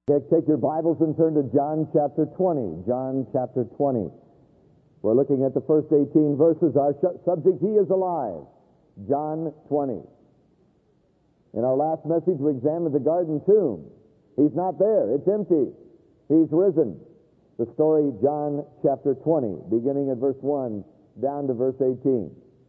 Take your Bibles and turn to John chapter 20. John chapter 20. We're looking at the first 18 verses. Our subject, He is alive. John 20. In our last message, we examined the garden tomb. He's not there. It's empty. He's risen. The story, John chapter 20, beginning at verse 1 down to verse 18.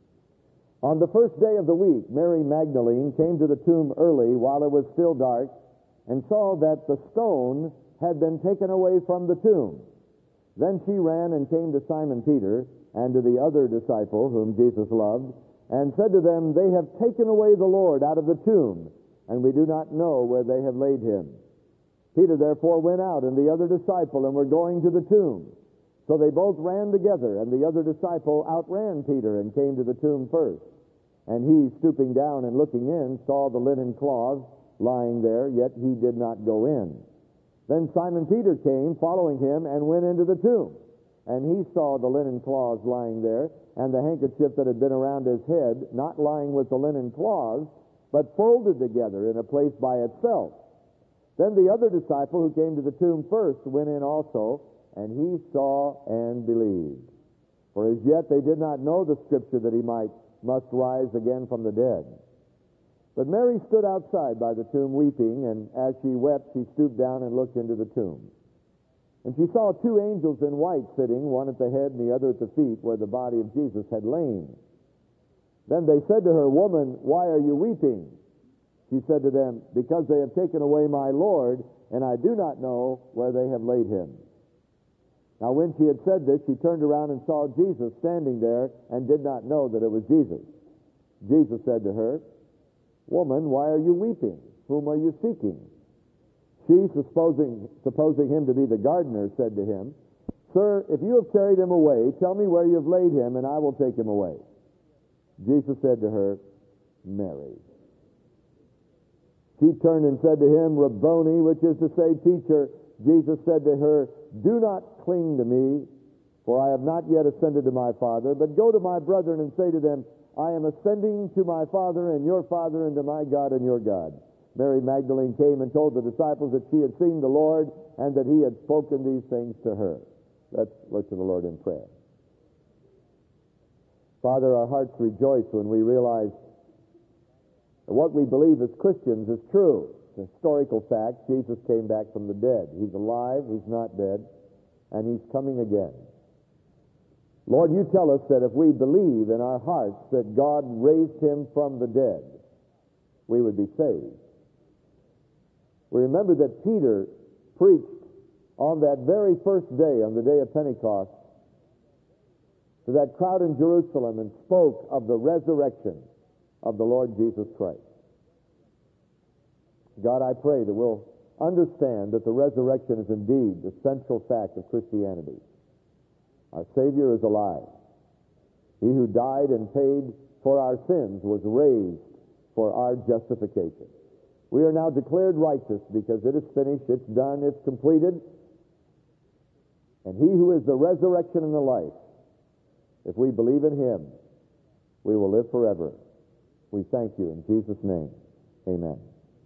On the first day of the week, Mary Magdalene came to the tomb early while it was still dark, and saw that the stone had been taken away from the tomb. Then she ran and came to Simon Peter and to the other disciple whom Jesus loved, and said to them, "They have taken away the Lord out of the tomb, and we do not know where they have laid him." Peter therefore went out, and the other disciple, and were going to the tomb. So they both ran together, and the other disciple outran Peter and came to the tomb first. And he, stooping down and looking in, saw the linen cloths lying there, yet he did not go in. Then Simon Peter came, following him, and went into the tomb. And he saw the linen cloths lying there, and the handkerchief that had been around his head, not lying with the linen cloths, but folded together in a place by itself. Then the other disciple who came to the tomb first went in also, and he saw and believed. For as yet they did not know the scripture that he must rise again from the dead. But Mary stood outside by the tomb weeping, and as she wept, she stooped down and looked into the tomb. And she saw two angels in white sitting, one at the head and the other at the feet, where the body of Jesus had lain. Then they said to her, "Woman, why are you weeping?" She said to them, "Because they have taken away my Lord, and I do not know where they have laid him." Now when she had said this, she turned around and saw Jesus standing there, and did not know that it was Jesus. Jesus said to her, "Woman, why are you weeping? Whom are you seeking?" She, supposing him to be the gardener, said to him, "Sir, if you have carried him away, tell me where you have laid him, and I will take him away." Jesus said to her, "Mary." She turned and said to him, "Rabboni," which is to say, Teacher. Jesus said to her, "Do not cling to me, for I have not yet ascended to my Father, but go to my brethren and say to them, I am ascending to my Father and your Father, and to my God and your God." Mary Magdalene came and told the disciples that she had seen the Lord, and that he had spoken these things to her. Let's look to the Lord in prayer. Father, our hearts rejoice when we realize that what we believe as Christians is true. It's a historical fact. Jesus came back from the dead. He's alive, he's not dead, and he's coming again. Lord, you tell us that if we believe in our hearts that God raised him from the dead, we would be saved. We remember that Peter preached on that very first day, on the day of Pentecost, to that crowd in Jerusalem, and spoke of the resurrection of the Lord Jesus Christ. God, I pray that we'll understand that the resurrection is indeed the central fact of Christianity. Our Savior is alive. He who died and paid for our sins was raised for our justification. We are now declared righteous because it is finished, it's done, it's completed. And he who is the resurrection and the life, if we believe in him, we will live forever. We thank you in Jesus' name. Amen.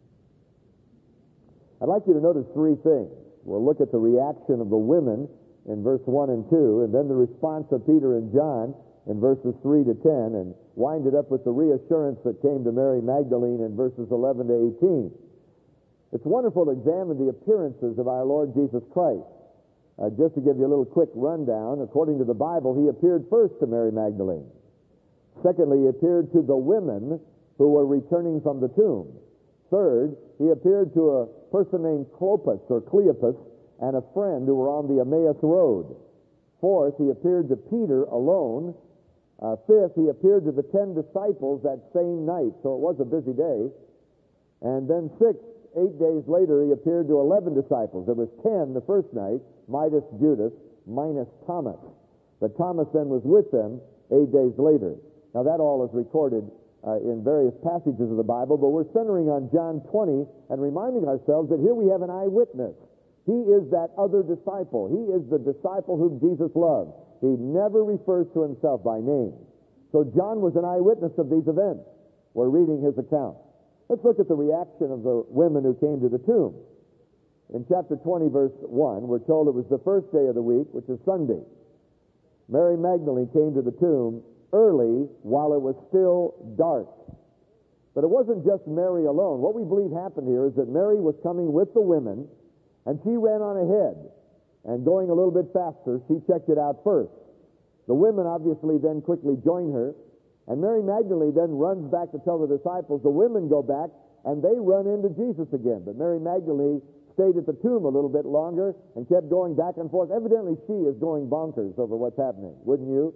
I'd like you to notice three things. We'll look at the reaction of the women in verse 1 and 2, and then the response of Peter and John in verses 3 to 10, and wind it up with the reassurance that came to Mary Magdalene in verses 11 to 18. It's wonderful to examine the appearances of our Lord Jesus Christ. Just to give you a little quick rundown, according to the Bible, he appeared first to Mary Magdalene. Secondly, he appeared to the women who were returning from the tomb. Third, he appeared to a person named Clopas or Cleopas and a friend who were on the Emmaus Road. Fourth, he appeared to Peter alone. Fifth, he appeared to the 10 disciples that same night, so it was a busy day. And then sixth, 8 days later, he appeared to 11 disciples. There was 10 the first night, minus Judas, minus Thomas. But Thomas then was with them 8 days later. Now that all is recorded in various passages of the Bible, but we're centering on John 20 and reminding ourselves that here we have an eyewitness. He is that other disciple. He is the disciple whom Jesus loved. He never refers to himself by name. So John was an eyewitness of these events. We're reading his account. Let's look at the reaction of the women who came to the tomb. In chapter 20, verse 1, we're told it was the first day of the week, which is Sunday. Mary Magdalene came to the tomb early while it was still dark. But it wasn't just Mary alone. What we believe happened here is that Mary was coming with the women, and she ran on ahead. And going a little bit faster, she checked it out first. The women obviously then quickly join her, and Mary Magdalene then runs back to tell the disciples. The women go back, and they run into Jesus again. But Mary Magdalene stayed at the tomb a little bit longer and kept going back and forth. Evidently, she is going bonkers over what's happening. Wouldn't you?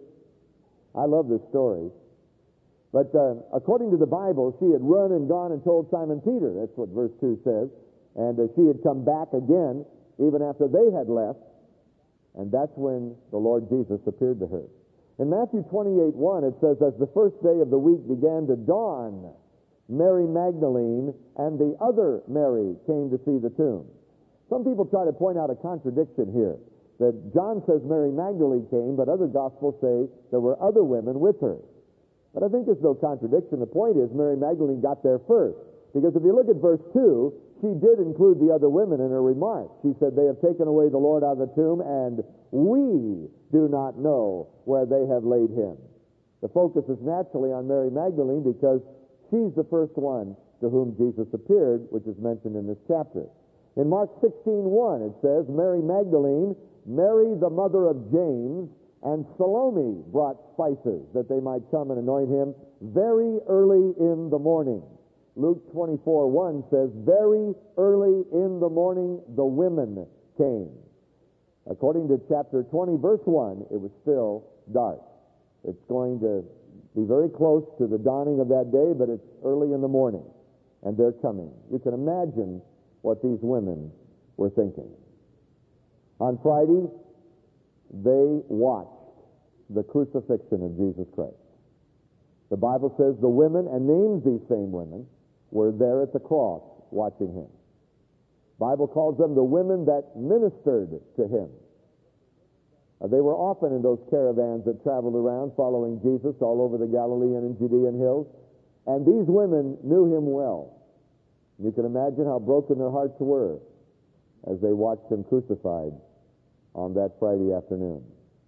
I love this story. But according to the Bible, she had run and gone and told Simon Peter. That's what verse 2 says. And she had come back again even after they had left. And that's when the Lord Jesus appeared to her. In Matthew 28:1, it says, as the first day of the week began to dawn, Mary Magdalene and the other Mary came to see the tomb. Some people try to point out a contradiction here, that John says Mary Magdalene came, but other Gospels say there were other women with her. But I think there's no contradiction. The point is Mary Magdalene got there first. Because if you look at verse 2, she did include the other women in her remarks. She said, they have taken away the Lord out of the tomb, and we do not know where they have laid him. The focus is naturally on Mary Magdalene because she's the first one to whom Jesus appeared, which is mentioned in this chapter. In Mark 16:1, it says, Mary Magdalene, Mary the mother of James, and Salome brought spices that they might come and anoint him very early in the morning. Luke 24:1 says, very early in the morning the women came. According to chapter 20, verse 1, it was still dark. It's going to be very close to the dawning of that day, but it's early in the morning, and they're coming. You can imagine what these women were thinking. On Friday, they watched the crucifixion of Jesus Christ. The Bible says the women, and names these same women, were there at the cross watching him. The Bible calls them the women that ministered to him. They were often in those caravans that traveled around following Jesus all over the Galilean and Judean hills, and these women knew him well. You can imagine how broken their hearts were as they watched him crucified on that Friday afternoon.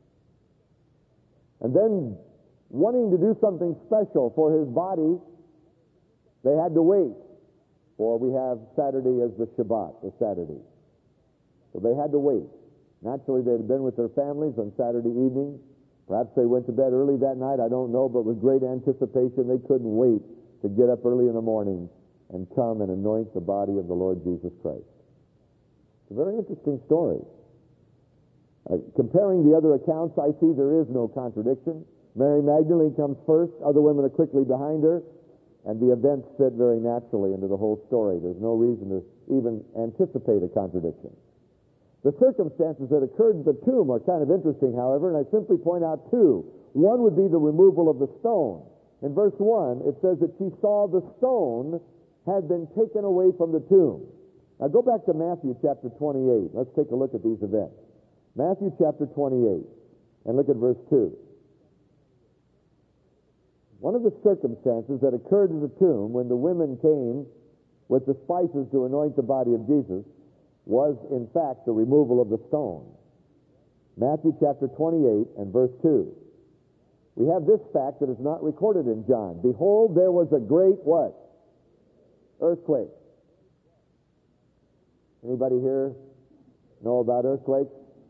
And then, wanting to do something special for his body, they had to wait, for we have Saturday as the Shabbat, the Saturday. So they had to wait. Naturally, they had been with their families on Saturday evening. Perhaps they went to bed early that night, I don't know, but with great anticipation, they couldn't wait to get up early in the morning and come and anoint the body of the Lord Jesus Christ. It's a very interesting story. Comparing the other accounts, I see there is no contradiction. Mary Magdalene comes first, other women are quickly behind her, and the events fit very naturally into the whole story. There's no reason to even anticipate a contradiction. The circumstances that occurred at the tomb are kind of interesting, however, and I simply point out two. One would be the removal of the stone. In verse 1, it says that she saw the stone had been taken away from the tomb. Now go back to Matthew chapter 28. Let's take a look at these events. Matthew chapter 28, and look at verse 2. One of the circumstances that occurred at the tomb when the women came with the spices to anoint the body of Jesus was, in fact, the removal of the stone. Matthew chapter 28 and verse 2. We have this fact that is not recorded in John. Behold, there was a great what? Earthquake. Anybody here know about earthquakes?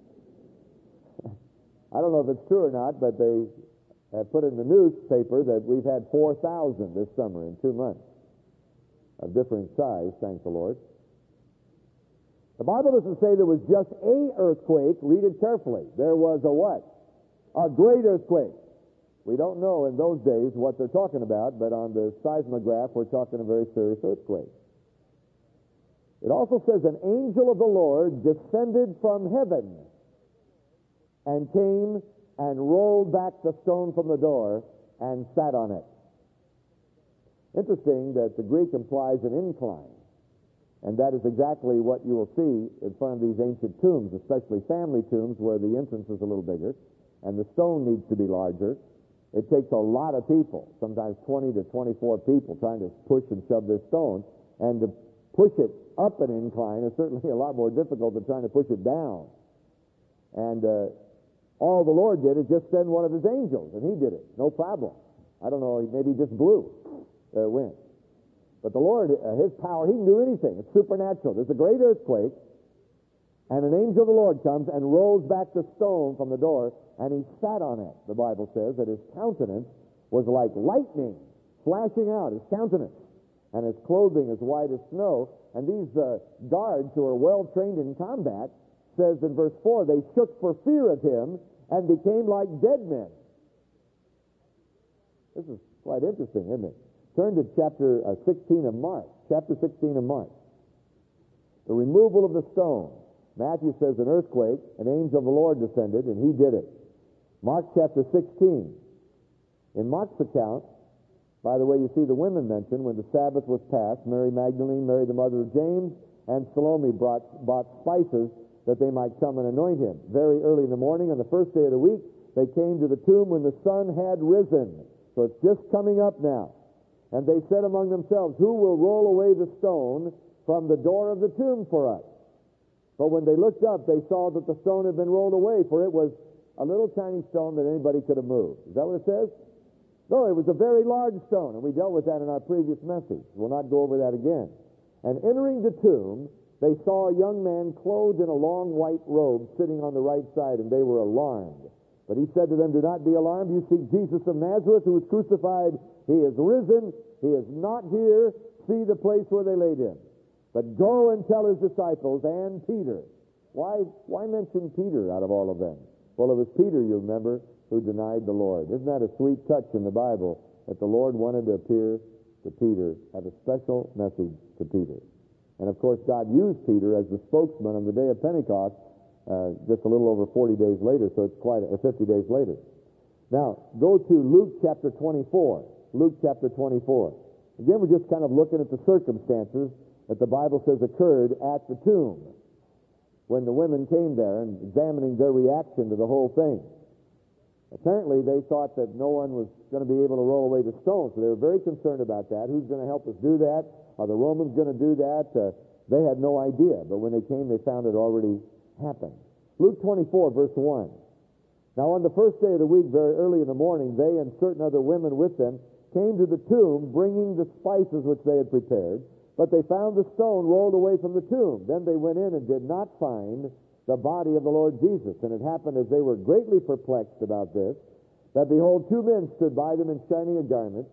I don't know if it's true or not, but they have put in the newspaper that we've had 4,000 this summer in 2 months of different size, thank the Lord. The Bible doesn't say there was just a earthquake. Read it carefully. There was a what? A great earthquake. We don't know in those days what they're talking about, but on the seismograph we're talking a very serious earthquake. It also says an angel of the Lord descended from heaven and came and rolled back the stone from the door and sat on it. Interesting that the Greek implies an incline. And that is exactly what you will see in front of these ancient tombs, especially family tombs where the entrance is a little bigger and the stone needs to be larger. It takes a lot of people, sometimes 20 to 24 people, trying to push and shove this stone. And to push it up an incline is certainly a lot more difficult than trying to push it down. And all the Lord did is just send one of his angels, and he did it. No problem. I don't know, maybe he just blew the wind. But the Lord, his power, he can do anything. It's supernatural. There's a great earthquake, and an angel of the Lord comes and rolls back the stone from the door, and he sat on it. The Bible says that his countenance was like lightning flashing out, his countenance, and his clothing as white as snow. And these guards who are well trained in combat, says in verse 4, they shook for fear of him and became like dead men. This is quite interesting, isn't it? Turn to chapter 16 of Mark. Chapter 16 of Mark. The removal of the stone. Matthew says an earthquake, an angel of the Lord descended, and he did it. Mark chapter 16. In Mark's account, by the way, you see the women mentioned when the Sabbath was passed. Mary Magdalene, Mary the mother of James, and Salome bought spices that they might come and anoint him. Very early in the morning, on the first day of the week, they came to the tomb when the sun had risen. So it's just coming up now. And they said among themselves, who will roll away the stone from the door of the tomb for us? But when they looked up, they saw that the stone had been rolled away, for it was a little tiny stone that anybody could have moved. Is that what it says? No, it was a very large stone, and we dealt with that in our previous message. We'll not go over that again. And entering the tomb, they saw a young man clothed in a long white robe sitting on the right side, and they were alarmed. But he said to them, do not be alarmed. You seek Jesus of Nazareth, who was crucified. He is risen. He is not here. See the place where they laid him. But go and tell his disciples and Peter. Why mention Peter out of all of them? Well, it was Peter, you remember, who denied the Lord. Isn't that a sweet touch in the Bible that the Lord wanted to appear to Peter, have a special message to Peter? And, of course, God used Peter as the spokesman on the day of Pentecost, just a little over 40 days later, so it's quite 50 days later. Now, go to Luke chapter 24. Luke chapter 24. Again, we're just kind of looking at the circumstances that the Bible says occurred at the tomb when the women came there and examining their reaction to the whole thing. Apparently, they thought that no one was going to be able to roll away the stone, so they were very concerned about that. Who's going to help us do that? Are the Romans going to do that? They had no idea, but when they came, they found it already happened. Luke 24, verse 1. Now, on the first day of the week, very early in the morning, they and certain other women with them came to the tomb, bringing the spices which they had prepared, but they found the stone rolled away from the tomb. Then they went in and did not find the body of the Lord Jesus. And it happened as they were greatly perplexed about this, that behold, two men stood by them in shining garments.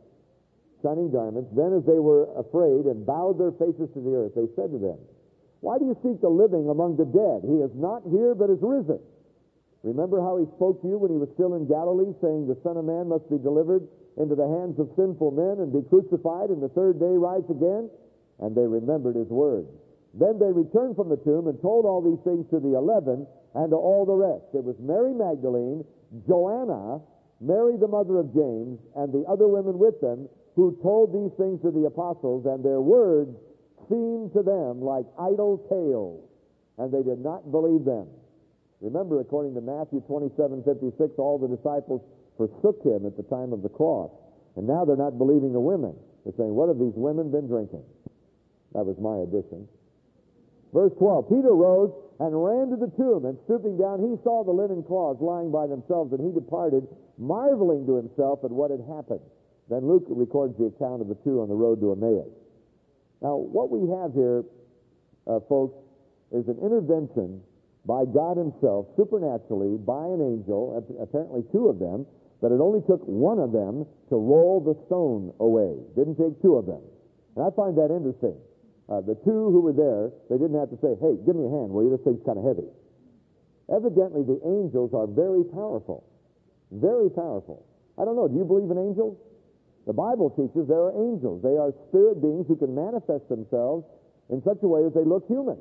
Then as they were afraid and bowed their faces to the earth, they said to them, why do you seek the living among the dead? He is not here, but is risen. Remember how he spoke to you when he was still in Galilee, saying, the Son of Man must be delivered into the hands of sinful men and be crucified, and the third day rise again? And they remembered his words. Then they returned from the tomb and told all these things to the 11 and to all the rest. It was Mary Magdalene, Joanna, Mary the mother of James, and the other women with them, who told these things to the apostles, and their words seemed to them like idle tales, and they did not believe them. Remember, according to Matthew 27:56, all the disciples forsook him at the time of the cross, and now they're not believing the women. They're saying, what have these women been drinking? That was my addition. Verse 12, Peter rose and ran to the tomb, and stooping down, he saw the linen cloths lying by themselves, and he departed, marveling to himself at what had happened. Then Luke records the account of the two on the road to Emmaus. Now, what we have here, folks, is an intervention by God himself, supernaturally, by an angel, apparently two of them, but it only took one of them to roll the stone away. Didn't take two of them. And I find that interesting. The two who were there, they didn't have to say, hey, give me a hand, will you? This thing's kind of heavy. Evidently, the angels are very powerful. Very powerful. I don't know, do you believe in angels? The Bible teaches there are angels. They are spirit beings who can manifest themselves in such a way that they look human.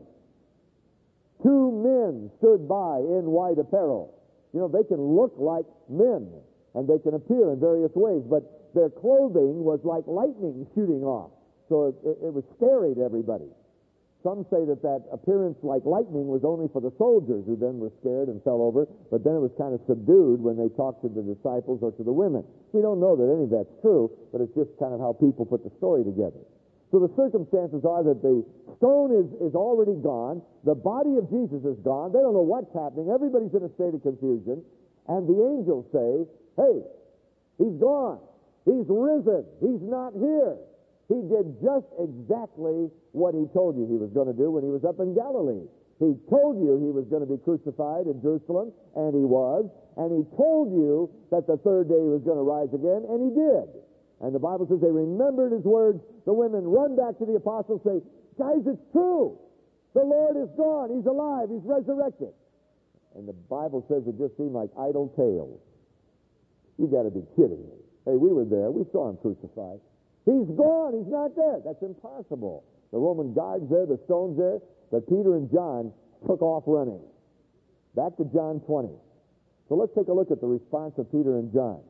Two men stood by in white apparel. You know, they can look like men, and they can appear in various ways, but their clothing was like lightning shooting off. So it was scary to everybody. Some say that appearance like lightning was only for the soldiers, who then were scared and fell over, but then it was kind of subdued when they talked to the disciples or to the women. We don't know that any of that's true, but it's just kind of how people put the story together. So the circumstances are that the stone is already gone. The body of Jesus is gone. They don't know what's happening. Everybody's in a state of confusion. And the angels say, hey, he's gone. He's risen. He's not here. He did just exactly what he told you he was going to do when he was up in Galilee. He told you he was going to be crucified in Jerusalem, and he was. And he told you that the third day he was going to rise again, and he did. And the Bible says they remembered his words. The women run back to the apostles and say, guys, it's true. The Lord is gone. He's alive. He's resurrected. And the Bible says it just seemed like idle tales. You got to be kidding me. Hey, we were there. We saw him crucified. He's gone. He's not there. That's impossible. The Roman guards there, the stones there. But Peter and John took off running. Back to John 20. So let's take a look at the response of Peter and John.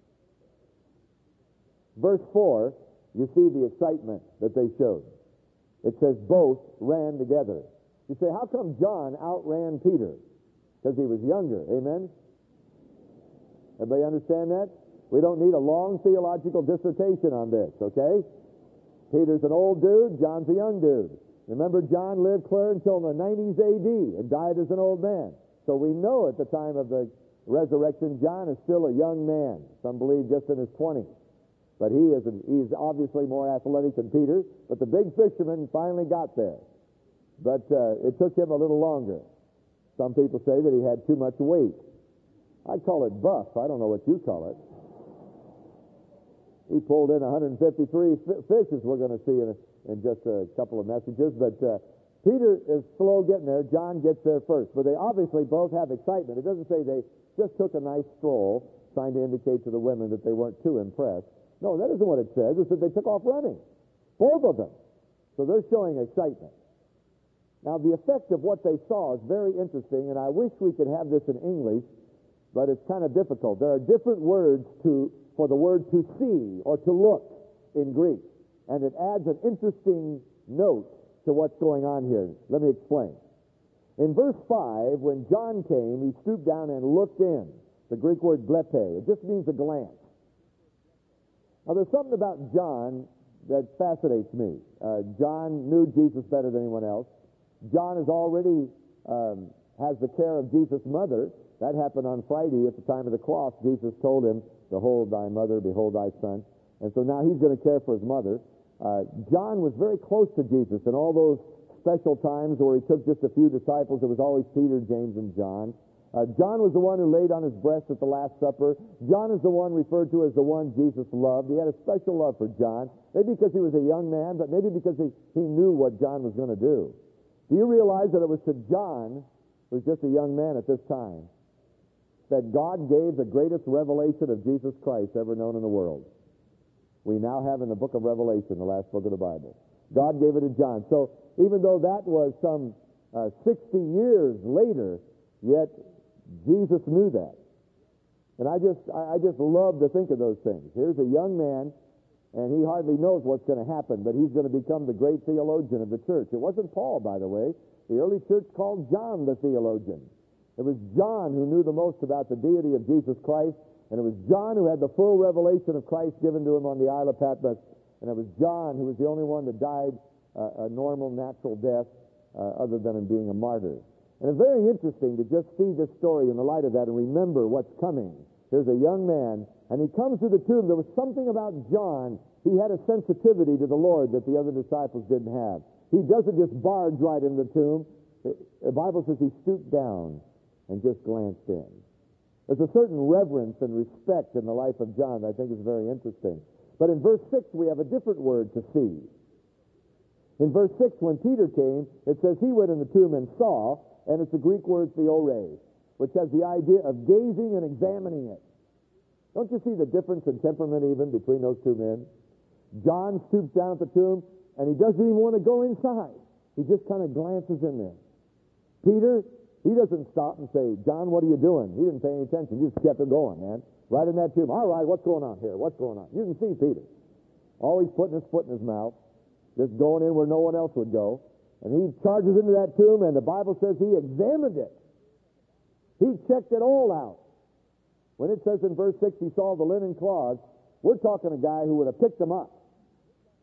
Verse 4, you see the excitement that they showed. It says both ran together. You say, how come John outran Peter? Because he was younger. Amen? Everybody understand that? We don't need a long theological dissertation on this, okay? Peter's an old dude, John's a young dude. Remember, John lived clear until the 90s A.D. and died as an old man. So we know at the time of the resurrection, John is still a young man. Some believe just in his 20s. But he's obviously more athletic than Peter. But the big fisherman finally got there. But it took him a little longer. Some people say that he had too much weight. I call it buff. I don't know what you call it. He pulled in 153 fishes we're going to see in just a couple of messages. But Peter is slow getting there. John gets there first. But they obviously both have excitement. It doesn't say they just took a nice stroll, trying to indicate to the women that they weren't too impressed. No, that isn't what it says. It said they took off running. Both of them. So they're showing excitement. Now, the effect of what they saw is very interesting, and I wish we could have this in English, but it's kind of difficult. There are different words for the word to see or to look in Greek, and it adds an interesting note to what's going on here. Let me explain. In verse 5, when John came, he stooped down and looked in. The Greek word blepe. It just means a glance. Now, there's something about John that fascinates me. John knew Jesus better than anyone else. John is already has the care of Jesus' mother. That happened on Friday at the time of the cross. Jesus told him, behold thy mother, behold thy son. And so now he's going to care for his mother. John was very close to Jesus in all those special times where he took just a few disciples. It was always Peter, James, and John. John was the one who laid on his breast at the Last Supper. John is the one referred to as the one Jesus loved. He had a special love for John, maybe because he was a young man, but maybe because he knew what John was going to do. Do you realize that it was to John, who was just a young man at this time, that God gave the greatest revelation of Jesus Christ ever known in the world? We now have in the book of Revelation, the last book of the Bible. God gave it to John. So even though that was some 60 years later, yet Jesus knew that. And I just love to think of those things. Here's a young man, and he hardly knows what's going to happen, but he's going to become the great theologian of the church. It wasn't Paul, by the way. The early church called John the theologian. It was John who knew the most about the deity of Jesus Christ, and it was John who had the full revelation of Christ given to him on the Isle of Patmos, and it was John who was the only one that died a normal, natural death other than in being a martyr. And it's very interesting to just see this story in the light of that and remember what's coming. There's a young man, and he comes to the tomb. There was something about John. He had a sensitivity to the Lord that the other disciples didn't have. He doesn't just barge right in the tomb. The Bible says he stooped down and just glanced in. There's a certain reverence and respect in the life of John that I think is very interesting. But in verse 6, we have a different word, to see. In verse 6, when Peter came, it says he went in the tomb and saw, and it's the Greek word theore, which has the idea of gazing and examining it. Don't you see the difference in temperament even between those two men? John stoops down at the tomb, and he doesn't even want to go inside. He just kind of glances in there. Peter, he doesn't stop and say, John, what are you doing? He didn't pay any attention. He just kept it going, man. Right in that tomb. All right, what's going on here? What's going on? You can see Peter. Always putting his foot in his mouth, just going in where no one else would go. And he charges into that tomb, and the Bible says he examined it. He checked it all out. When it says in verse 6 he saw the linen cloths, we're talking a guy who would have picked them up.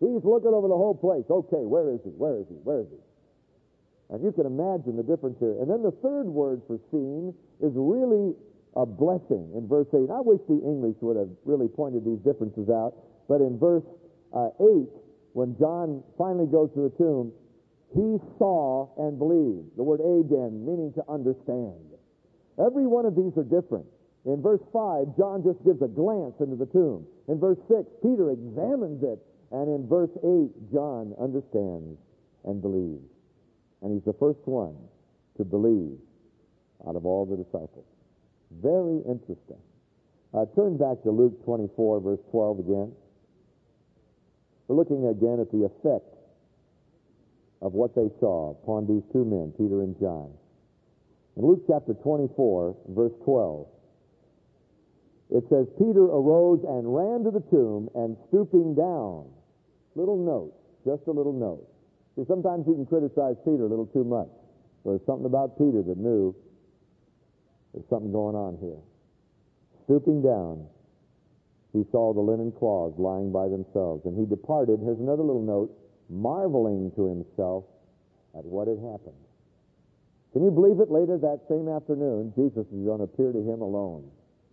He's looking over the whole place. Okay, where is he? Where is he? Where is he? And you can imagine the difference here. And then the third word for seen is really a blessing in verse 8. I wish the English would have really pointed these differences out. But in verse 8, when John finally goes to the tomb, he saw and believed. The word again, meaning to understand. Every one of these are different. In verse 5, John just gives a glance into the tomb. In verse 6, Peter examines it. And in verse 8, John understands and believes. And he's the first one to believe out of all the disciples. Very interesting. Turn back to Luke 24, verse 12 again. We're looking again at the effect of what they saw upon these two men, Peter and John. In Luke chapter 24, verse 12, it says, Peter arose and ran to the tomb, and stooping down, little note, just a little note. See, sometimes you can criticize Peter a little too much. There's something about Peter that knew there's something going on here. Stooping down, he saw the linen cloths lying by themselves, and he departed, here's another little note, marveling to himself at what had happened. Can you believe it? Later that same afternoon, Jesus is going to appear to him alone.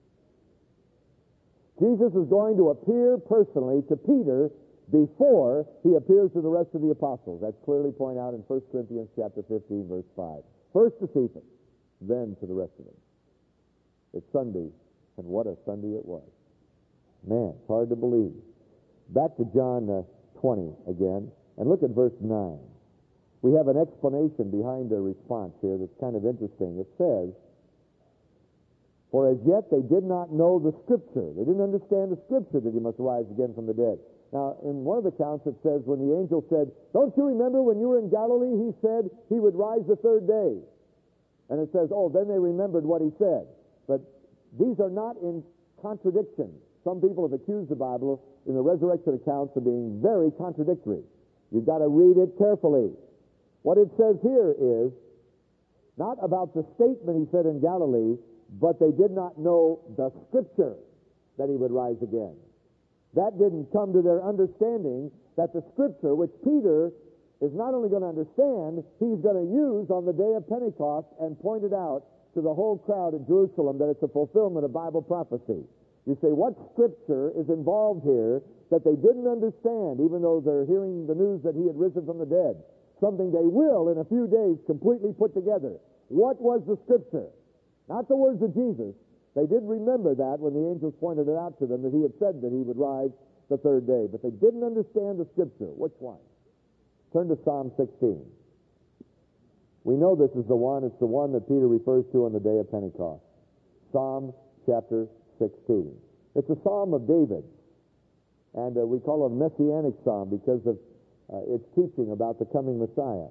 Jesus is going to appear personally to Peter before he appears to the rest of the apostles. That's clearly pointed out in 1 Corinthians chapter 15, verse 5. First to Cephas, then to the rest of them. It's Sunday, and what a Sunday it was. Man, it's hard to believe. Back to John 20 again, and look at verse 9. We have an explanation behind the response here that's kind of interesting. It says, for as yet they did not know the Scripture. They didn't understand the Scripture that he must rise again from the dead. Now, in one of the accounts it says when the angel said, don't you remember when you were in Galilee, he said he would rise the third day? And it says, oh, then they remembered what he said. But these are not in contradiction. Some people have accused the Bible in the resurrection accounts of being very contradictory. You've got to read it carefully. What it says here is not about the statement he said in Galilee, but they did not know the Scripture that he would rise again. That didn't come to their understanding that the Scripture, which Peter is not only going to understand, he's going to use on the day of Pentecost and point it out to the whole crowd in Jerusalem that it's a fulfillment of Bible prophecy. You say, what Scripture is involved here that they didn't understand, even though they're hearing the news that he had risen from the dead? Something they will, in a few days, completely put together. What was the Scripture? Not the words of Jesus. They did remember that when the angels pointed it out to them, that he had said that he would rise the third day. But they didn't understand the Scripture. Which one? Turn to Psalm 16. We know this is the one. It's the one that Peter refers to on the day of Pentecost. Psalm chapter 16. It's a psalm of David. And we call it a messianic psalm because of its teaching about the coming Messiah.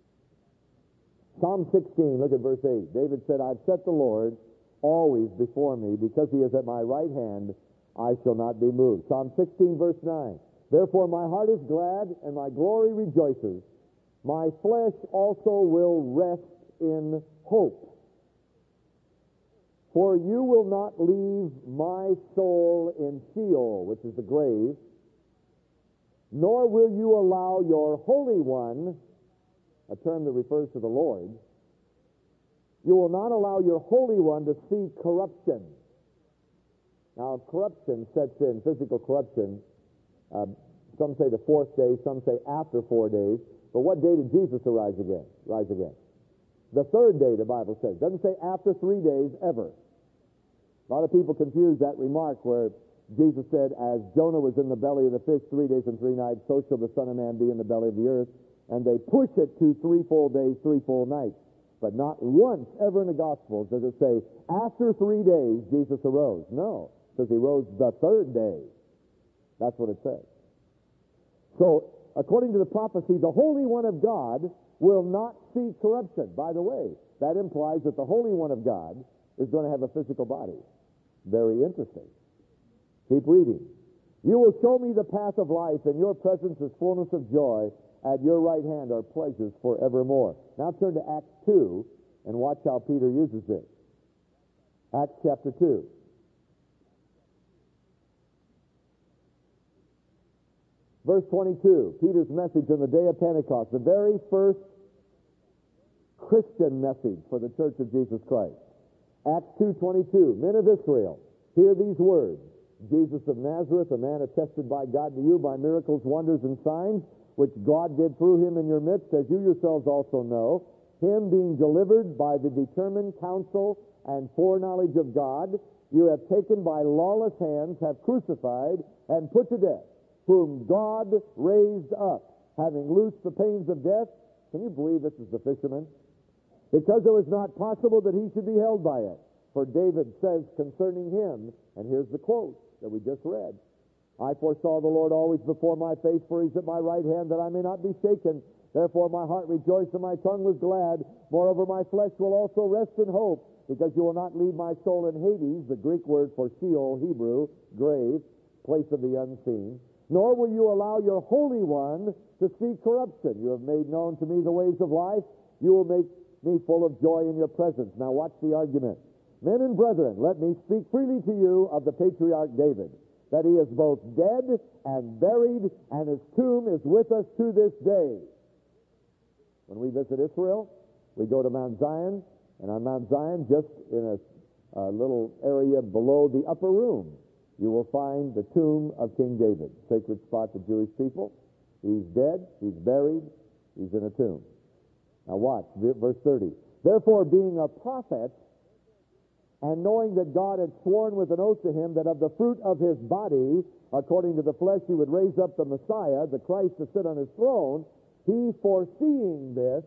Psalm 16, look at verse 8. David said, I've set the Lord always before me. Because he is at my right hand, I shall not be moved. Psalm 16, verse 9. Therefore my heart is glad, and my glory rejoices. My flesh also will rest in hope. For you will not leave my soul in Sheol, which is the grave, nor will you allow your Holy One, a term that refers to the Lord, you will not allow your Holy One to see corruption. Now, corruption sets in, physical corruption. Some say the fourth day, some say after 4 days. But what day did Jesus rise again? The third day, the Bible says. It doesn't say after 3 days, ever. A lot of people confuse that remark where Jesus said, as Jonah was in the belly of the fish 3 days and 3 nights, so shall the Son of Man be in the belly of the earth. And they push it to 3 full days, 3 full nights. But not once ever in the Gospels does it say, after 3 days, Jesus arose. No, it says he rose the third day. That's what it says. So, according to the prophecy, the Holy One of God will not see corruption. By the way, that implies that the Holy One of God is going to have a physical body. Very interesting. Keep reading. You will show me the path of life, and your presence is fullness of joy. At your right hand are pleasures forevermore. Now turn to Acts 2 and watch how Peter uses this. Acts chapter 2. Verse 22, Peter's message on the day of Pentecost, the very first Christian message for the Church of Jesus Christ. Acts 2:22, men of Israel, hear these words. Jesus of Nazareth, a man attested by God to you by miracles, wonders, and signs, which God did through him in your midst, as you yourselves also know, him being delivered by the determined counsel and foreknowledge of God, you have taken by lawless hands, have crucified, and put to death, whom God raised up, having loosed the pains of death. Can you believe this is the fisherman? Because it was not possible that he should be held by it. For David says concerning him, and here's the quote that we just read, I foresaw the Lord always before my face, for he's at my right hand, that I may not be shaken. Therefore my heart rejoiced and my tongue was glad. Moreover my flesh will also rest in hope, because you will not leave my soul in Hades, the Greek word for Sheol, Hebrew, grave, place of the unseen. Nor will you allow your Holy One to see corruption. You have made known to me the ways of life. You will make me full of joy in your presence. Now watch the argument. Men and brethren, let me speak freely to you of the patriarch David, that he is both dead and buried, and his tomb is with us to this day. When we visit Israel, we go to Mount Zion, and on Mount Zion, just in a little area below the upper room, you will find the tomb of King David, sacred spot to Jewish people. He's dead, he's buried, he's in a tomb. Now watch, verse 30. Therefore, being a prophet, and knowing that God had sworn with an oath to him that of the fruit of his body, according to the flesh, he would raise up the Messiah, the Christ, to sit on his throne, he, foreseeing this,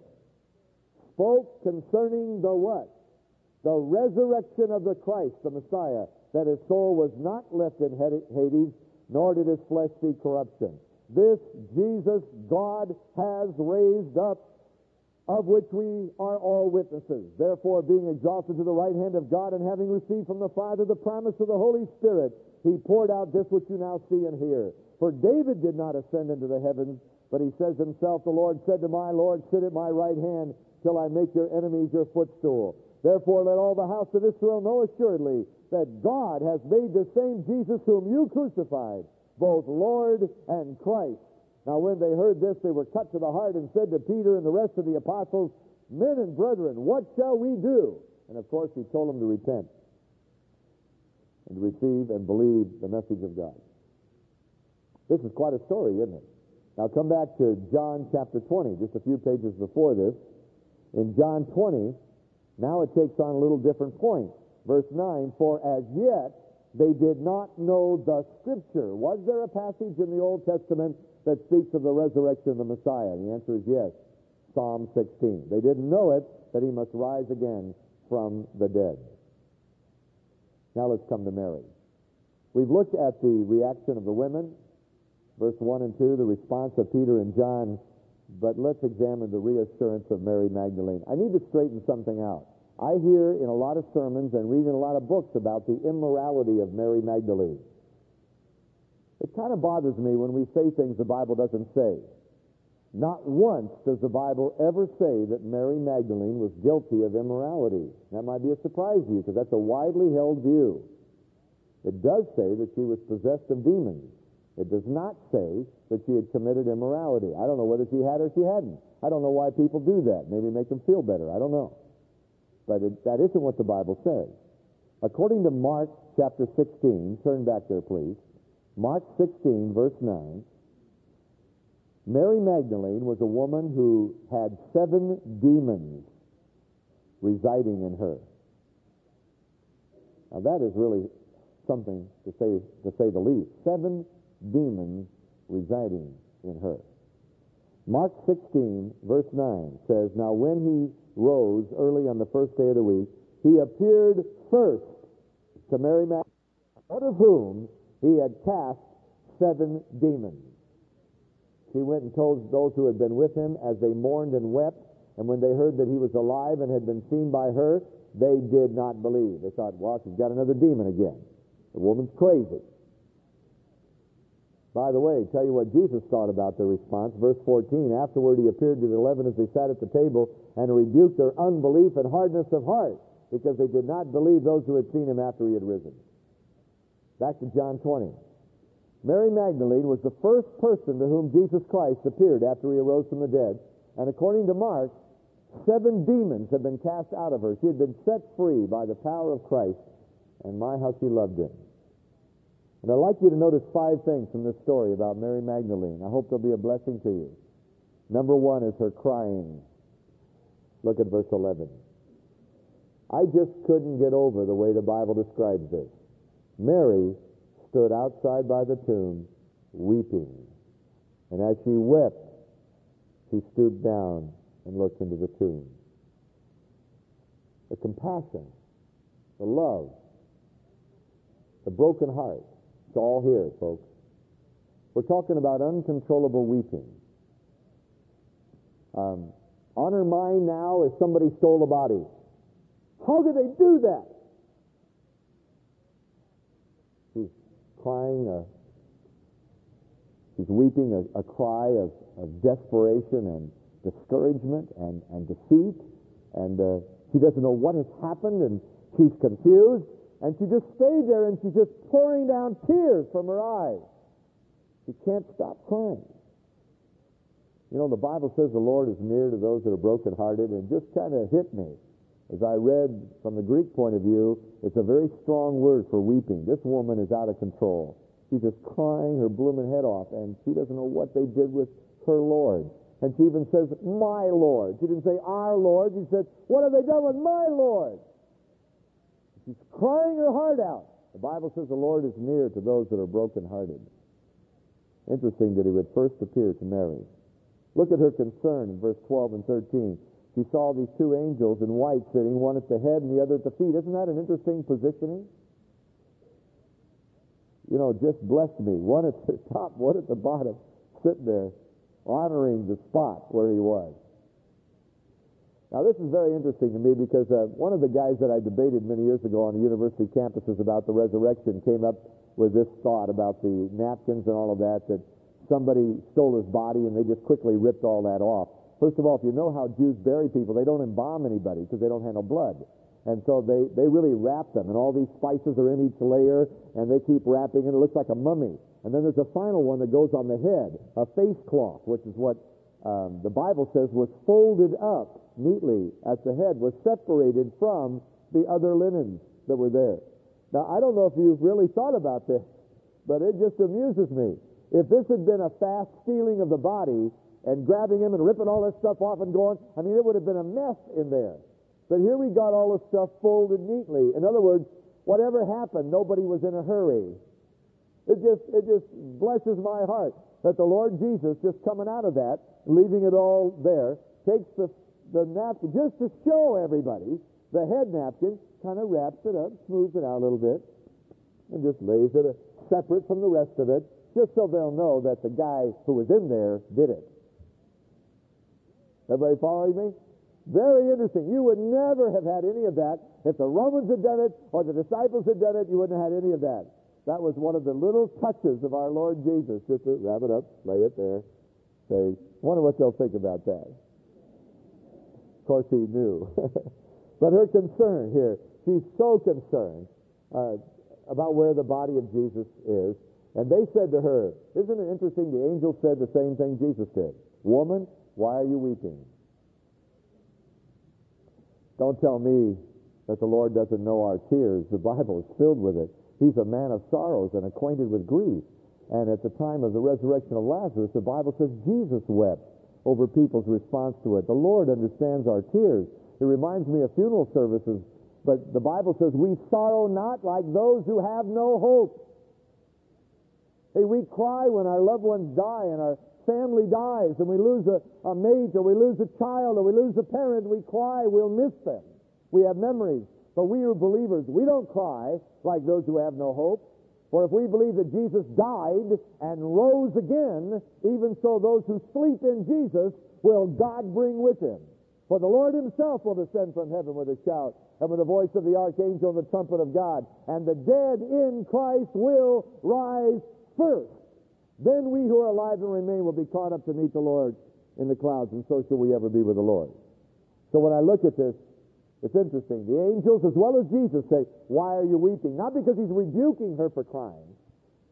spoke concerning the what? The resurrection of the Christ, the Messiah, that his soul was not left in Hades, nor did his flesh see corruption. This Jesus God has raised up, of which we are all witnesses. Therefore, being exalted to the right hand of God, and having received from the Father the promise of the Holy Spirit, he poured out this which you now see and hear. For David did not ascend into the heavens, but he says himself, the Lord said to my Lord, sit at my right hand, till I make your enemies your footstool. Therefore, let all the house of Israel know assuredly that God has made the same Jesus whom you crucified, both Lord and Christ. Now, when they heard this, they were cut to the heart and said to Peter and the rest of the apostles, men and brethren, what shall we do? And, of course, he told them to repent and to receive and believe the message of God. This is quite a story, isn't it? Now, come back to John chapter 20, just a few pages before this. In John 20, now it takes on a little different point. Verse 9, for as yet they did not know the Scripture. Was there a passage in the Old Testament that speaks of the resurrection of the Messiah? The answer is yes. Psalm 16. They didn't know it, that he must rise again from the dead. Now let's come to Mary. We've looked at the reaction of the women, verse 1 and 2, the response of Peter and John, but let's examine the reassurance of Mary Magdalene. I need to straighten something out. I hear in a lot of sermons and read in a lot of books about the immorality of Mary Magdalene. It kind of bothers me when we say things the Bible doesn't say. Not once does the Bible ever say that Mary Magdalene was guilty of immorality. That might be a surprise to you, because that's a widely held view. It does say that she was possessed of demons. It does not say that she had committed immorality. I don't know whether she had or she hadn't. I don't know why people do that. Maybe make them feel better. I don't know. But that isn't what the Bible says. According to Mark chapter 16, turn back there, please. Mark 16, verse 9, Mary Magdalene was a woman who had 7 demons residing in her. Now that is really something to say the least. 7 demons residing in her. Mark 16, verse 9 says, now when he rose early on the first day of the week, he appeared first to Mary Magdalene, out of whom he had cast 7 demons. He went and told those who had been with him as they mourned and wept, and when they heard that he was alive and had been seen by her, they did not believe. They thought, well, she's got another demon again. The woman's crazy. By the way, tell you what Jesus thought about their response. Verse 14, afterward he appeared to the 11 as they sat at the table and rebuked their unbelief and hardness of heart, because they did not believe those who had seen him after he had risen. Back to John 20. Mary Magdalene was the first person to whom Jesus Christ appeared after he arose from the dead. And according to Mark, 7 demons had been cast out of her. She had been set free by the power of Christ. And my, how she loved him. And I'd like you to notice 5 things from this story about Mary Magdalene. I hope they'll be a blessing to you. Number 1 is her crying. Look at verse 11. I just couldn't get over the way the Bible describes this. Mary stood outside by the tomb weeping. And as she wept, she stooped down and looked into the tomb. The compassion, the love, the broken heart, it's all here, folks. We're talking about uncontrollable weeping. On her mind now is somebody stole a body. How did they do that? She's crying, she's weeping a cry of desperation and discouragement and defeat. And she doesn't know what has happened, and she's confused. And she just stayed there, and she's just pouring down tears from her eyes. She can't stop crying. You know, the Bible says the Lord is near to those that are brokenhearted, and it just kind of hit me. As I read from the Greek point of view, it's a very strong word for weeping. This woman is out of control. She's just crying her blooming head off, and she doesn't know what they did with her Lord. And she even says, my Lord. She didn't say our Lord. She said, what have they done with my Lord? She's crying her heart out. The Bible says the Lord is near to those that are brokenhearted. Interesting that he would first appear to Mary. Look at her concern in verse 12 and 13. She saw these 2 angels in white sitting, one at the head and the other at the feet. Isn't that an interesting positioning? You know, just blessed me. One at the top, one at the bottom, sitting there, honoring the spot where he was. Now, this is very interesting to me because one of the guys that I debated many years ago on the university campuses about the resurrection came up with this thought about the napkins and all of that somebody stole his body and they just quickly ripped all that off. First of all, if you know how Jews bury people, they don't embalm anybody because they don't handle blood. And so they really wrap them, and all these spices are in each layer, and they keep wrapping, and it looks like a mummy. And then there's a final one that goes on the head, a face cloth, which is what the Bible says was folded up neatly at the head, was separated from the other linens that were there. Now, I don't know if you've really thought about this, but it just amuses me. If this had been a fast stealing of the body and grabbing him and ripping all this stuff off and going, I mean, it would have been a mess in there. But here we got all this stuff folded neatly. In other words, whatever happened, nobody was in a hurry. It just blesses my heart that the Lord Jesus, just coming out of that, leaving it all there, takes the napkin just to show everybody, the head napkin, kind of wraps it up, smooths it out a little bit, and just lays it separate from the rest of it, just so they'll know that the guy who was in there did it. Everybody following me? Very interesting. You would never have had any of that. If the Romans had done it or the disciples had done it, you wouldn't have had any of that. That was one of the little touches of our Lord Jesus, just to wrap it up, lay it there, say, wonder what they'll think about that. Of course, he knew. But her concern here, she's so concerned about where the body of Jesus is. And they said to her, isn't it interesting, the angel said the same thing Jesus did. Woman, why are you weeping? Don't tell me that the Lord doesn't know our tears. The Bible is filled with it. He's a man of sorrows and acquainted with grief. And at the time of the resurrection of Lazarus, the Bible says Jesus wept over people's response to it. The Lord understands our tears. It reminds me of funeral services, but the Bible says we sorrow not like those who have no hope. Hey, we cry when our loved ones die and our family dies and we lose a mate or we lose a child or we lose a parent. We cry, we'll miss them. We have memories. But we are believers. We don't cry like those who have no hope. For if we believe that Jesus died and rose again, even so those who sleep in Jesus will God bring with him. For the Lord himself will descend from heaven with a shout and with the voice of the archangel and the trumpet of God. And the dead in Christ will rise first. Then we who are alive and remain will be caught up to meet the Lord in the clouds, and so shall we ever be with the Lord. So when I look at this, it's interesting. The angels as well as Jesus say, why are you weeping? Not because he's rebuking her for crying,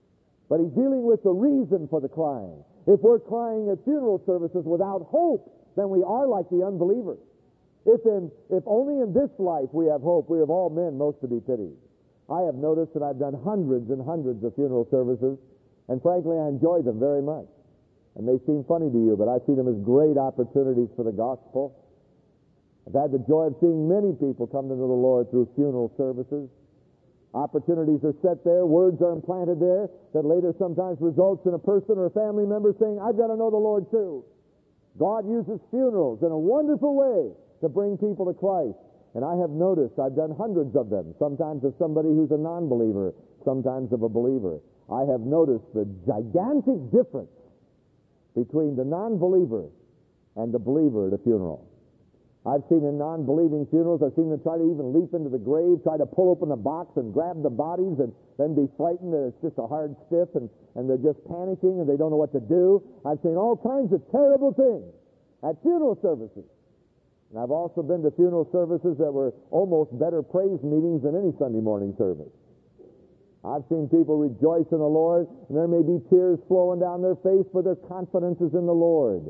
But he's dealing with the reason for the crying. If we're crying at funeral services without hope, then we are like the unbelievers. If only in this life we have hope, we of all men most to be pitied. I have noticed that I've done hundreds and hundreds of funeral services, and frankly, I enjoy them very much. It may seem funny to you, but I see them as great opportunities for the gospel. I've had the joy of seeing many people come to know the Lord through funeral services. Opportunities are set there, words are implanted there, that later sometimes results in a person or a family member saying, I've got to know the Lord too. God uses funerals in a wonderful way to bring people to Christ. And I have noticed, I've done hundreds of them, sometimes of somebody who's a non-believer, sometimes of a believer. I have noticed the gigantic difference between the non-believer and the believer at a funeral. I've seen in non-believing funerals, I've seen them try to even leap into the grave, try to pull open the box and grab the bodies and then be frightened that it's just a hard stiff and they're just panicking and they don't know what to do. I've seen all kinds of terrible things at funeral services. And I've also been to funeral services that were almost better praise meetings than any Sunday morning service. I've seen people rejoice in the Lord, and there may be tears flowing down their face, but their confidence is in the Lord.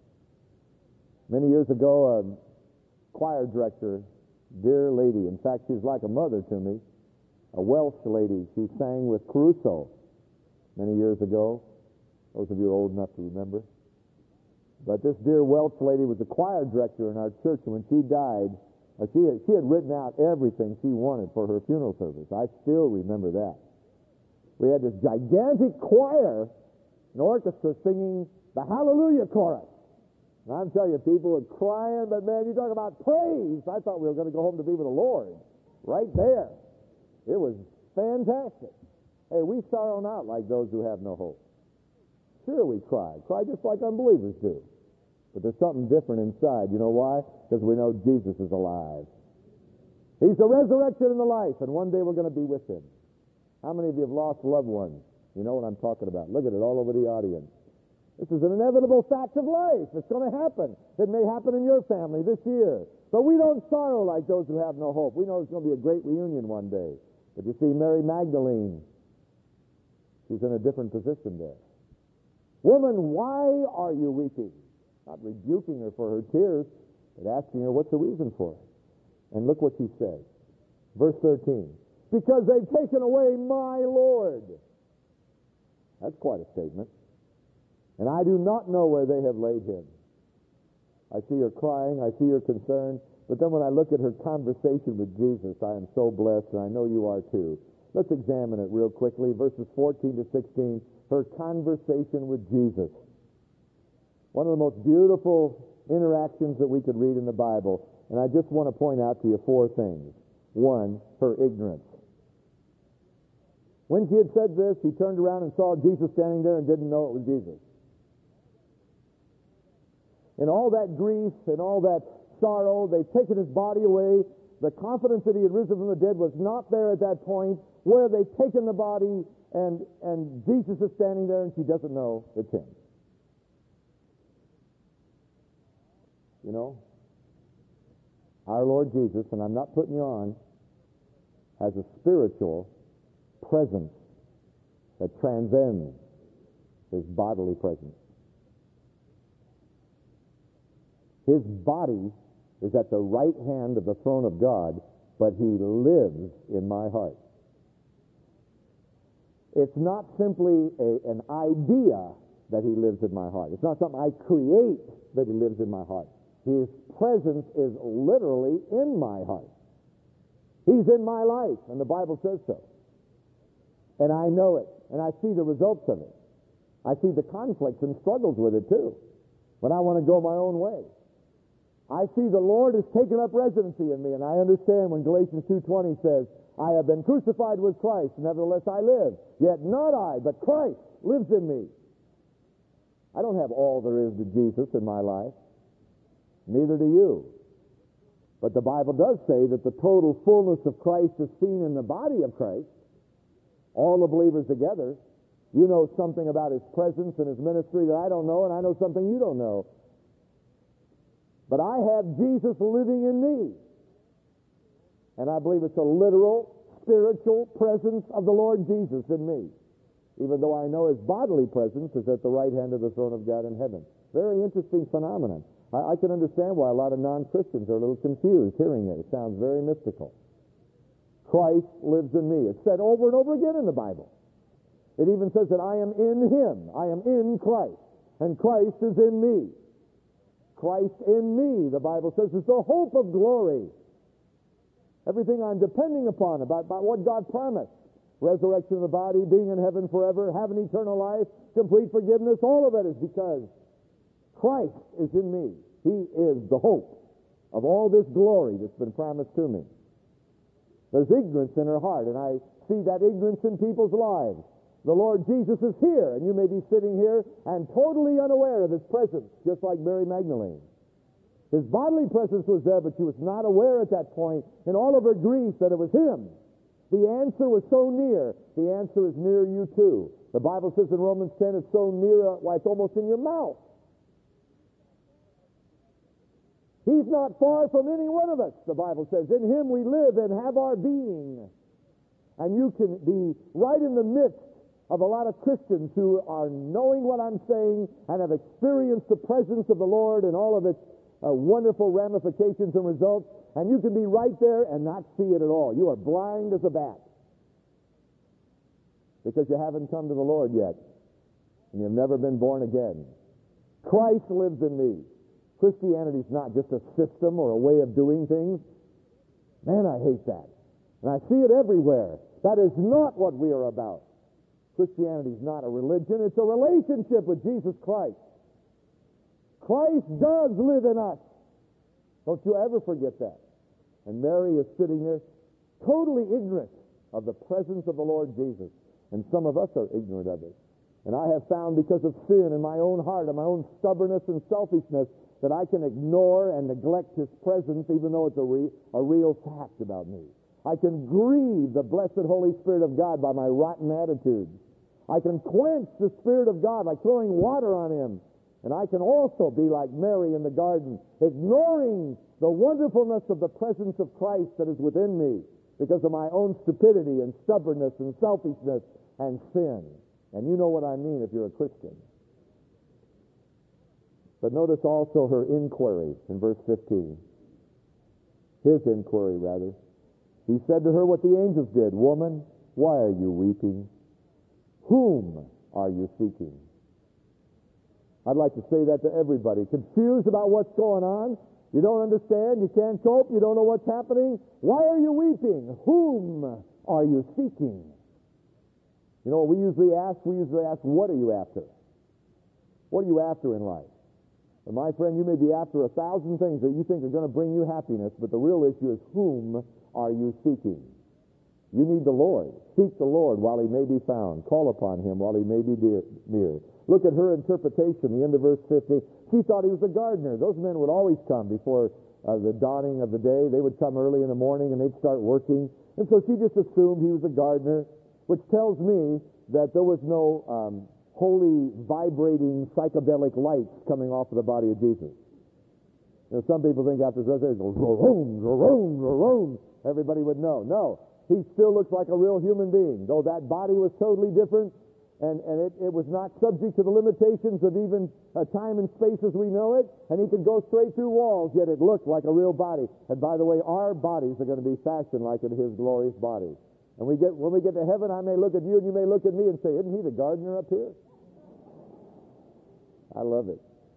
Many years ago, a choir director, dear lady, in fact, she's like a mother to me, a Welsh lady, she sang with Caruso many years ago. Those of you are old enough to remember. But this dear Welsh lady was a choir director in our church, and when she died, she had written out everything she wanted for her funeral service. I still remember that. We had this gigantic choir, an orchestra singing the Hallelujah chorus. And I'm telling you, people were crying, but man, you talk about praise. I thought we were going to go home to be with the Lord. Right there. It was fantastic. Hey, we sorrow not like those who have no hope. Sure, we cry. Cry just like unbelievers do. But there's something different inside. You know why? Because we know Jesus is alive. He's the resurrection and the life, and one day we're going to be with him. How many of you have lost loved ones? You know what I'm talking about. Look at it all over the audience. This is an inevitable fact of life. It's going to happen. It may happen in your family this year. But we don't sorrow like those who have no hope. We know it's going to be a great reunion one day. But you see, Mary Magdalene, she's in a different position there. Woman, why are you weeping? Not rebuking her for her tears, but asking her what's the reason for it. And look what she says. Verse 13. Because they've taken away my Lord. That's quite a statement. And I do not know where they have laid him. I see her crying, I see her concerned, but then when I look at her conversation with Jesus, I am so blessed, and I know you are too. Let's examine it real quickly. Verses 14 to 16, her conversation with Jesus. One of the most beautiful interactions that we could read in the Bible, and I just want to point out to you four things. One, her ignorance. When she had said this, she turned around and saw Jesus standing there and didn't know it was Jesus. In all that grief and all that sorrow, they've taken his body away. The confidence that he had risen from the dead was not there at that point. Where they've taken the body, and Jesus is standing there, and she doesn't know it's him. You know, our Lord Jesus, and I'm not putting you on, has a spiritual presence that transcends his bodily presence. His body is at the right hand of the throne of God, but he lives in my heart. It's not simply an idea that he lives in my heart. It's not something I create that he lives in my heart. His presence is literally in my heart. He's in my life, and the Bible says so. And I know it, and I see the results of it. I see the conflicts and struggles with it too, when I want to go my own way. I see the Lord has taken up residency in me, and I understand when Galatians 2:20 says, I have been crucified with Christ, nevertheless I live. Yet not I, but Christ lives in me. I don't have all there is to Jesus in my life. Neither do you. But the Bible does say that the total fullness of Christ is seen in the body of Christ. All the believers together. You know something about his presence and his ministry that I don't know, and I know something you don't know. But I have Jesus living in me. And I believe it's a literal, spiritual presence of the Lord Jesus in me. even though I know his bodily presence is at the right hand of the throne of God in heaven. Very interesting phenomenon. I can understand why a lot of non-Christians are a little confused hearing it. It sounds very mystical. Christ lives in me. It's said over and over again in the Bible. It even says that I am in him. I am in Christ. And Christ is in me. Christ in me, the Bible says, is the hope of glory. Everything I'm depending upon about what God promised. Resurrection of the body, being in heaven forever, having eternal life, complete forgiveness, all of it is because Christ is in me. He is the hope of all this glory that's been promised to me. There's ignorance in her heart, and I see that ignorance in people's lives. The Lord Jesus is here, and you may be sitting here and totally unaware of his presence, just like Mary Magdalene. His bodily presence was there, but she was not aware at that point, in all of her grief, that it was him. The answer was so near. The answer is near you too. The Bible says in Romans 10, it's so near, why, it's almost in your mouth. He's not far from any one of us, the Bible says. In him we live and have our being. And you can be right in the midst of a lot of Christians who are knowing what I'm saying and have experienced the presence of the Lord and all of its wonderful ramifications and results, and you can be right there and not see it at all. You are blind as a bat because you haven't come to the Lord yet, and you've never been born again. Christ lives in me. Christianity is not just a system or a way of doing things. Man, I hate that. And I see it everywhere. That is not what we are about. Christianity is not a religion. It's a relationship with Jesus Christ. Christ does live in us. Don't you ever forget that. And Mary is sitting there totally ignorant of the presence of the Lord Jesus. And some of us are ignorant of it. And I have found, because of sin in my own heart and my own stubbornness and selfishness, that I can ignore and neglect his presence even though it's a real fact about me. I can grieve the blessed Holy Spirit of God by my rotten attitudes. I can quench the Spirit of God by throwing water on him. And I can also be like Mary in the garden, ignoring the wonderfulness of the presence of Christ that is within me because of my own stupidity and stubbornness and selfishness and sin. And you know what I mean if you're a Christian. But notice also her inquiry in verse 15. His inquiry, rather. He said to her what the angels did, "Woman, why are you weeping? Whom are you seeking?" I'd like to say that to everybody. Confused about what's going on? You don't understand? You can't cope? You don't know what's happening? Why are you weeping? Whom are you seeking? You know what we usually ask? We usually ask, what are you after? What are you after in life? And my friend, you may be after 1,000 things that you think are going to bring you happiness, but the real issue is, whom are you seeking? You need the Lord. Seek the Lord while he may be found. Call upon him while he may be near. Look at her interpretation, the end of verse 50. She thought he was a gardener. Those men would always come before the dawning of the day. They would come early in the morning and they'd start working. And so she just assumed he was a gardener, which tells me that there was no holy, vibrating, psychedelic lights coming off of the body of Jesus. You know, some people think after his resurrection, everybody would know. No, he still looks like a real human being, though that body was totally different, and it was not subject to the limitations of even time and space as we know it, and he could go straight through walls, yet it looked like a real body. And by the way, our bodies are going to be fashioned like in his glorious body. And when we get to heaven, I may look at you and you may look at me and say, isn't he the gardener up here? I love it.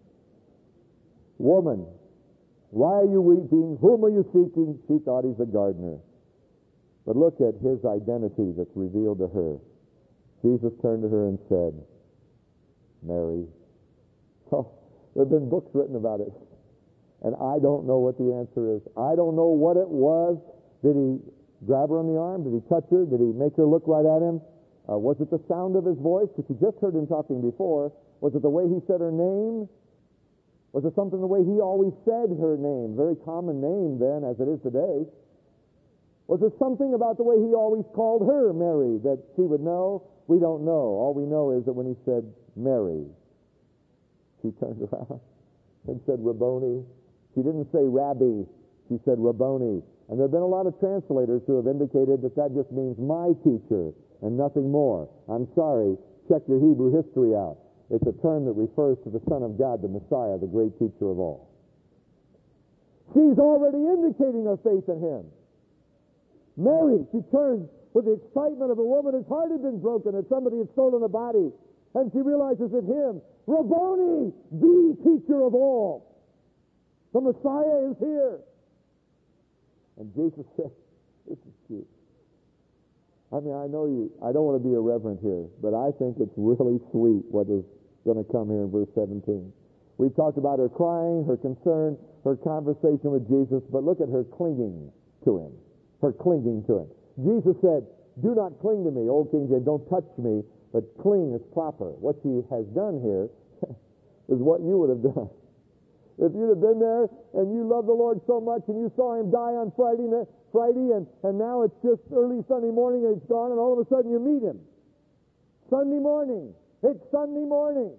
Woman, why are you weeping? Whom are you seeking? She thought he's a gardener. But look at his identity that's revealed to her. Jesus turned to her and said, Mary. Oh, there have been books written about it. And I don't know what the answer is. I don't know what it was. Did he grab her on the arm? Did he touch her? Did he make her look right at him? Was it the sound of his voice? Because she just heard him talking before. Was it the way he said her name? Was it something the way he always said her name? Very common name then, as it is today. Was it something about the way he always called her Mary that she would know? We don't know. All we know is that when he said Mary, she turned around and said Rabboni. She didn't say Rabbi. She said Rabboni. And there have been a lot of translators who have indicated that that just means my teacher and nothing more. I'm sorry. Check your Hebrew history out. It's a term that refers to the Son of God, the Messiah, the great teacher of all. She's already indicating her faith in him. Mary, she turns with the excitement of a woman whose heart had been broken, that somebody had stolen a body, and she realizes that him, Rabboni, the teacher of all. The Messiah is here. And Jesus said, this is cute. I mean, I don't want to be irreverent here, but I think it's really sweet what is going to come here in verse 17. We've talked about her crying, her concern, her conversation with Jesus, but look at her clinging to him. Her clinging to him. Jesus said, do not cling to me, Old King James, don't touch me, but cling is proper. What she has done here is what you would have done. If you'd have been there and you love the Lord so much and you saw him die on Friday and now it's just early Sunday morning and it's gone, and all of a sudden you meet him. Sunday morning. It's Sunday morning.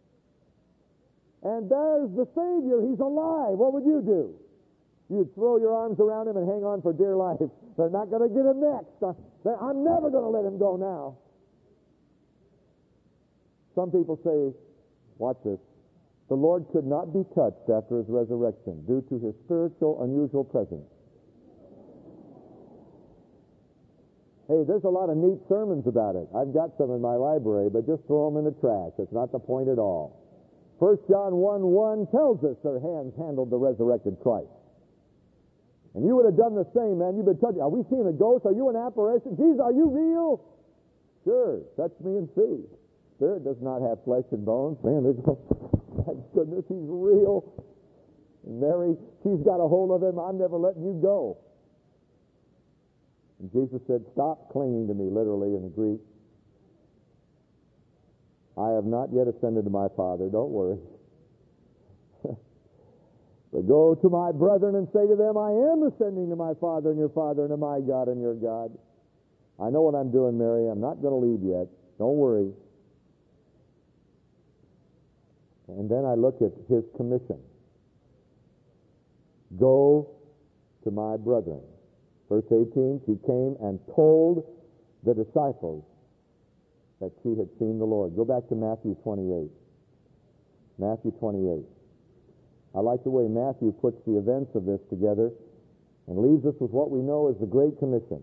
And there's the Savior. He's alive. What would you do? You'd throw your arms around him and hang on for dear life. They're not going to get him next. I'm never going to let him go now. Some people say, watch this, the Lord could not be touched after his resurrection due to his spiritual, unusual presence. Hey, there's a lot of neat sermons about it. I've got some in my library, but just throw them in the trash. It's not the point at all. 1 John 1:1 tells us their hands handled the resurrected Christ. And you would have done the same, man. You've been touching. Are we seeing a ghost? Are you an apparition? Jesus, are you real? Sure. Touch me and see. Spirit does not have flesh and bones. Man, thank goodness he's real. And Mary, she's got a hold of him. I'm never letting you go. And Jesus said, stop clinging to me, literally in the Greek. I have not yet ascended to my Father. Don't worry. But go to my brethren and say to them, I am ascending to my Father and your Father and to my God and your God. I know what I'm doing, Mary. I'm not going to leave yet. Don't worry. And then I look at his commission. Go to my brethren. Verse 18, she came and told the disciples that she had seen the Lord. Go back to Matthew 28. Matthew 28. I like the way Matthew puts the events of this together and leaves us with what we know as the Great Commission.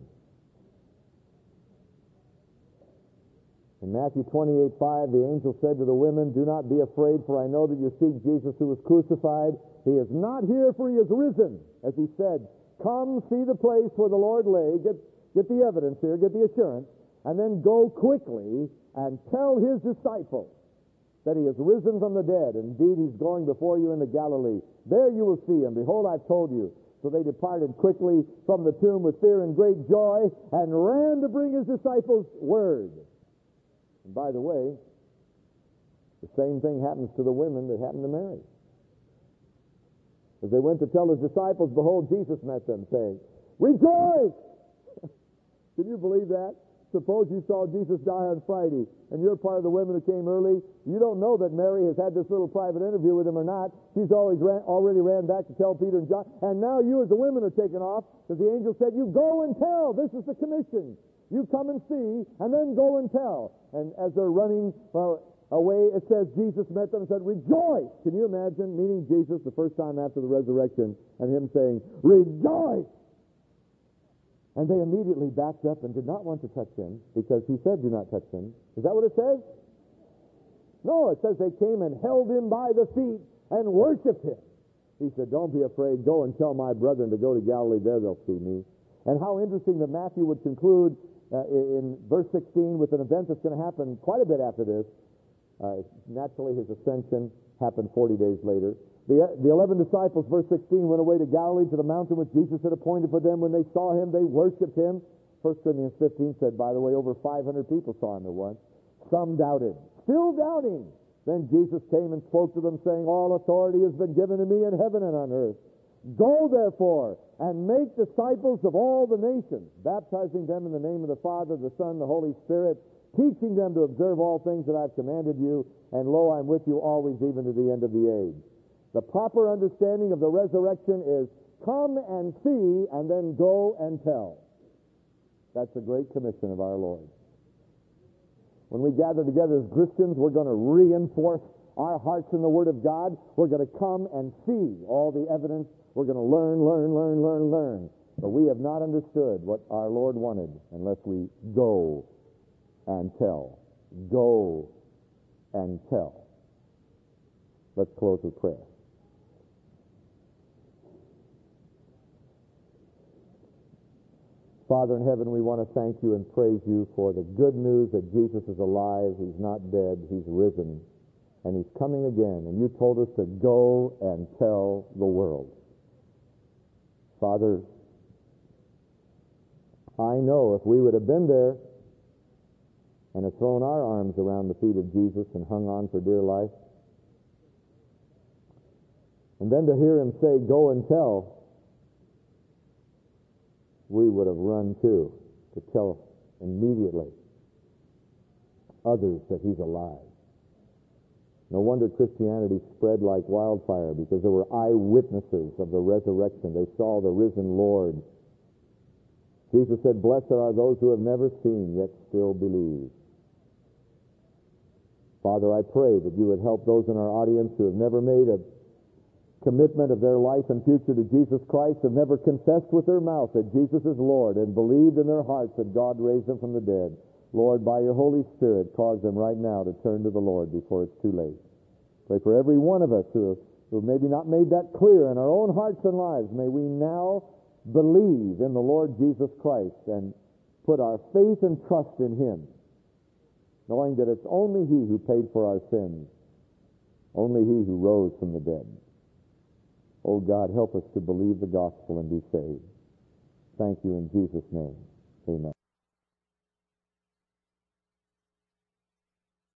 In Matthew 28:5, the angel said to the women, do not be afraid, for I know that you seek Jesus who was crucified. He is not here, for he is risen. As he said, come see the place where the Lord lay. Get the evidence here, get the assurance, and then go quickly and tell his disciples that he is risen from the dead. Indeed, he's going before you into Galilee. There you will see him. Behold, I've told you. So they departed quickly from the tomb with fear and great joy and ran to bring his disciples word. And by the way, the same thing happens to the women that happened to Mary. As they went to tell his disciples, behold, Jesus met them, saying, rejoice! Can you believe that? Suppose you saw Jesus die on Friday, and you're part of the women who came early. You don't know that Mary has had this little private interview with him or not. She's already ran back to tell Peter and John. And now you as the women are taken off, because the angel said, you go and tell. This is the commission. You come and see, and then go and tell. And as they're running away, it says Jesus met them and said, rejoice! Can you imagine meeting Jesus the first time after the resurrection, and him saying, rejoice! And they immediately backed up and did not want to touch him, because he said, do not touch him. Is that what it says? No, it says they came and held him by the feet and worshiped him. He said, don't be afraid. Go and tell my brethren to go to Galilee. There they'll see me. And how interesting that Matthew would conclude in verse 16 with an event that's going to happen quite a bit after this. Naturally, his ascension happened 40 days later. The 11 disciples, verse 16, went away to Galilee to the mountain which Jesus had appointed for them. When they saw him, they worshipped him. 1 Corinthians 15 said, by the way, over 500 people saw him at once. Some doubted. Still doubting. Then Jesus came and spoke to them, saying, all authority has been given to me in heaven and on earth. Go, therefore, and make disciples of all the nations, baptizing them in the name of the Father, the Son, the Holy Spirit, teaching them to observe all things that I've commanded you, and lo, I'm with you always, even to the end of the age. The proper understanding of the resurrection is come and see, and then go and tell. That's the great commission of our Lord. When we gather together as Christians, we're going to reinforce our hearts in the Word of God. We're going to come and see all the evidence. We're going to learn. But we have not understood what our Lord wanted unless we go and tell. Go and tell. Let's close with prayer. Father in heaven, we want to thank you and praise you for the good news that Jesus is alive. He's not dead. He's risen. And he's coming again. And you told us to go and tell the world. Father, I know if we would have been there and have thrown our arms around the feet of Jesus and hung on for dear life, and then to hear him say, go and tell, we would have run too, to tell immediately others that he's alive. No wonder Christianity spread like wildfire, because there were eyewitnesses of the resurrection. They saw the risen Lord. Jesus said, blessed are those who have never seen, yet still believe. Father, I pray that you would help those in our audience who have never made a commitment of their life and future to Jesus Christ, have never confessed with their mouth that Jesus is Lord, and believed in their hearts that God raised him from the dead. Lord, by your Holy Spirit, cause them right now to turn to the Lord before it's too late. Pray for every one of us who have maybe not made that clear in our own hearts and lives. May we now believe in the Lord Jesus Christ and put our faith and trust in him, knowing that it's only he who paid for our sins, only he who rose from the dead. Oh God, help us to believe the gospel and be saved. Thank you in Jesus' name. Amen.